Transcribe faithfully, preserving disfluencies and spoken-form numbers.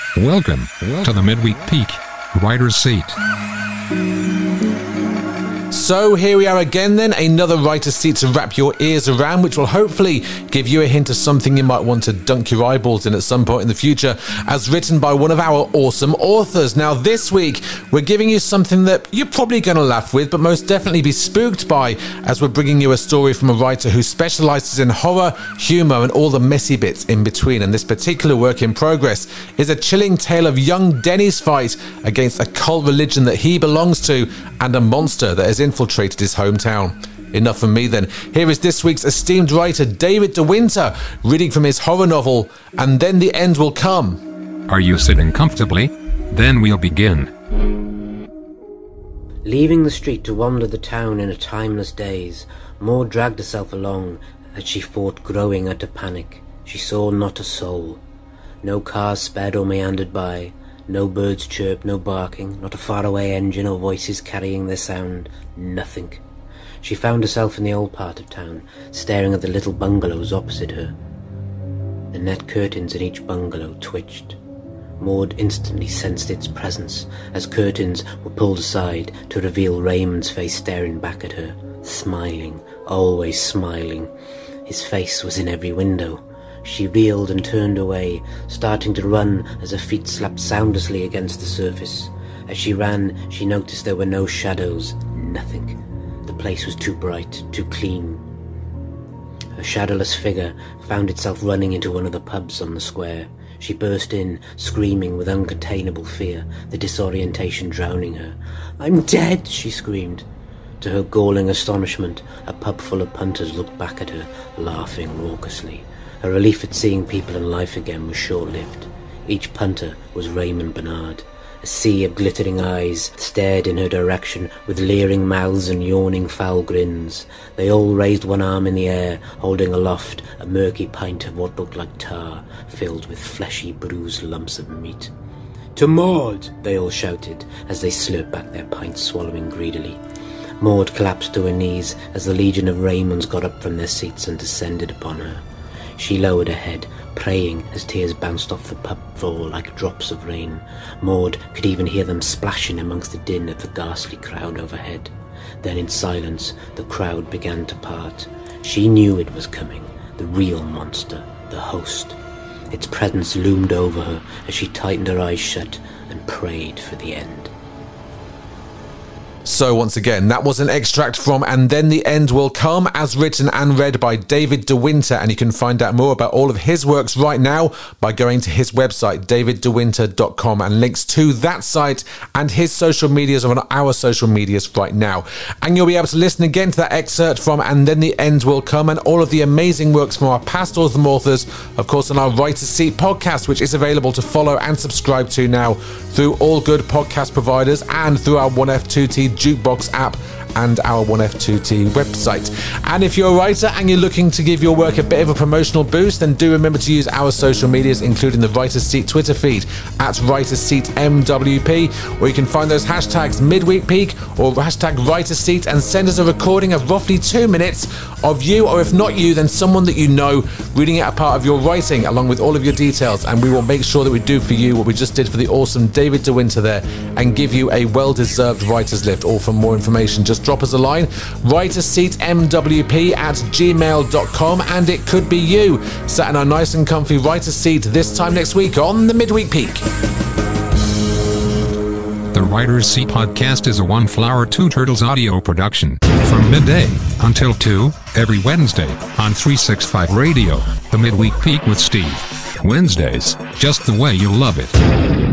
Welcome to the Midweek Peak Writer's Seat. So here we are again then, another writer's seat to wrap your ears around, which will hopefully give you a hint of something you might want to dunk your eyeballs in at some point in the future, as written by one of our awesome authors. Now this week, we're giving you something that you're probably going to laugh with, but most definitely be spooked by, as we're bringing you a story from a writer who specialises in horror, humour and all the messy bits in between. And this particular work in progress is a chilling tale of young Denny's fight against a cult religion that he belongs to and a monster that has infiltrated his hometown. Enough from me then. Here is this week's esteemed writer David De Winter reading from his horror novel, And Then the End Will Come. Are you sitting comfortably? Then we'll begin. Leaving the street to wander the town in a timeless daze, Maud dragged herself along as she fought growing utter panic. She saw not a soul. No cars sped or meandered by. No birds chirped, no barking, not a faraway engine or voices carrying their sound. Nothing. She found herself in the old part of town, staring at the little bungalows opposite her. The net curtains in each bungalow twitched. Maud instantly sensed its presence as curtains were pulled aside to reveal Raymond's face staring back at her, smiling, always smiling. His face was in every window. She reeled and turned away, starting to run as her feet slapped soundlessly against the surface. As she ran, she noticed there were no shadows, nothing. The place was too bright, too clean. Her shadowless figure found itself running into one of the pubs on the square. She burst in, screaming with uncontainable fear, the disorientation drowning her. "I'm dead!" she screamed. To her galling astonishment, a pub full of punters looked back at her, laughing raucously. Her relief at seeing people in life again was short-lived. Each punter was Raymond Bernard. A sea of glittering eyes stared in her direction with leering mouths and yawning foul grins. They all raised one arm in the air, holding aloft a murky pint of what looked like tar, filled with fleshy, bruised lumps of meat. "To Maud!" they all shouted, as they slurped back their pints, swallowing greedily. Maud collapsed to her knees as the legion of Raymonds got up from their seats and descended upon her. She lowered her head, praying as tears bounced off the pub floor like drops of rain. Maud could even hear them splashing amongst the din of the ghastly crowd overhead. Then in silence the crowd began to part. She knew it was coming, the real monster, the host. Its presence loomed over her as she tightened her eyes shut and prayed for the end. So once again, that was an extract from And Then the End Will Come, as written and read by David De Winter, and you can find out more about all of his works right now by going to his website, david de winter dot com, and links to that site and his social medias are on our social medias right now. And you'll be able to listen again to that excerpt from And Then the End Will Come and all of the amazing works from our past awesome authors, of course, on our Writer's Seat podcast, which is available to follow and subscribe to now through all good podcast providers and through our one F two T Jukebox app and our one F two T website. And if you're a writer and you're looking to give your work a bit of a promotional boost, then do remember to use our social medias, including the Writer's Seat Twitter feed at Writer's Seat M W P, or you can find those hashtags Midweek Peak or hashtag Writer's Seat and send us a recording of roughly two minutes of you, or if not you, then someone that you know, reading out a part of your writing along with all of your details, and we will make sure that we do for you what we just did for the awesome David De Winter there and give you a well-deserved writer's lift. Or for more information, just drop us a line, Writer's Seat M W P at gmail dot com, and it could be you sat in our nice and comfy writer's seat this time next week on the Midweek Peak. The Writer's Seat podcast is a One Flower Two Turtles audio production. From midday until two, every Wednesday on three sixty-five Radio, the Midweek Peak with Steve. Wednesdays, just the way you love it.